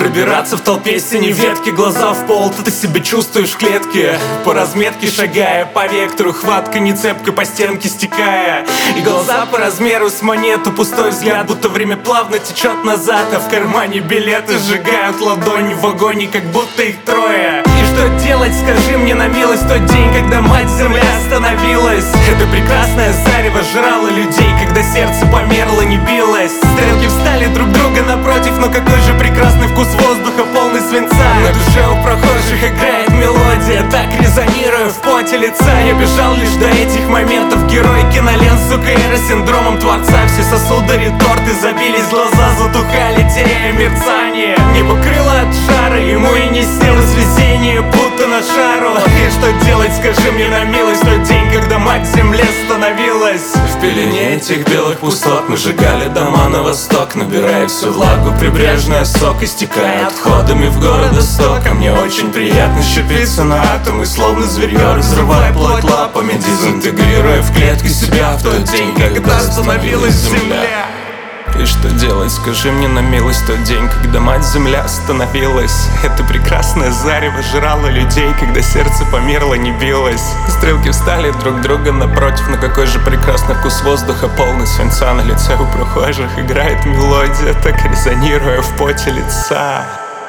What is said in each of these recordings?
Пробираться в толпе синей ветки, глаза в пол, ты себя чувствуешь в клетке. По разметке шагая, по вектору хватка не цепкой, по стенке стекая. И глаза по размеру с монету, пустой взгляд, будто время плавно течет назад. А в кармане билеты сжигают ладони в вагоне, как будто их трое. И что делать, скажи мне на милость, тот день, когда мать-земля остановилась. Это прекрасное зарево жрало людей, когда сердце померло, не билось. Стрелки встали друг друга напротив, но какой же прекрасный вкус воздуха, полный свинца. На душе у прохожих играет мелодия, так резонируя в поте лица. Я бежал лишь до этих моментов, герой кинолент, сука, синдромом творца. Все сосуды реторты забились, глаза затухали, теряя мерцание. Небо крыло от жара, ему и не снилось везение, будто на шару. И что делать, скажи мне на милость, тот день, когда мать-земля становилась. В пелене этих белых пустот мы сжигали дома на восток, набирая всю влагу, прибрежная сок, истекая отходами в городосток. А мне очень приятно щепиться на атомы, словно зверье, разрывая плоть лапами, дезинтегрируя в клетки себя в тот день, когда остановилась земля. И что делать, скажи мне на милость, тот день, когда мать-земля остановилась. Это прекрасное зарево жрало людей, когда сердце померло, не билось. Стрелки встали друг друга напротив, но какой же прекрасный вкус воздуха, полный свинца. На лице у прохожих играет мелодия, так резонируя в поте лица.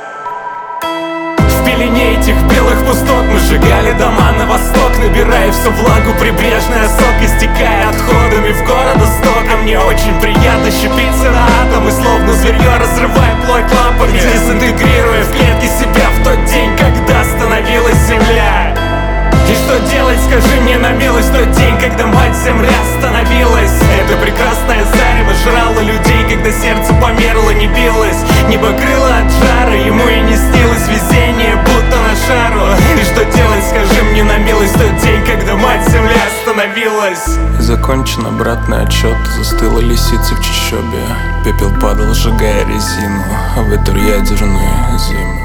В пелене этих белых пустот мы сжигали дома на восток, набирая всю влагу, прибрежная сок, истекая отходами в городосток. А мне очень приятно щепиться на атомы, словно зверье, разрывая плоть лапами, дезинтегрируя в клетки себя в тот день, когда остановилась земля. И что делать, скажи мне на милость, тот день, когда мать-земля остановилась. Это прекрасное зарево жрало людей, когда сердце померло, не билось. Небо крыло от жара, ему и не снилось везение, будто на шару. И что делать, скажи мне на милость, тот день, когда мать-земля остановилась. Закончен обратный отчет, застыла лисица в чащобе. Пепел падал, сжигая резину, а ветер ядерную зиму.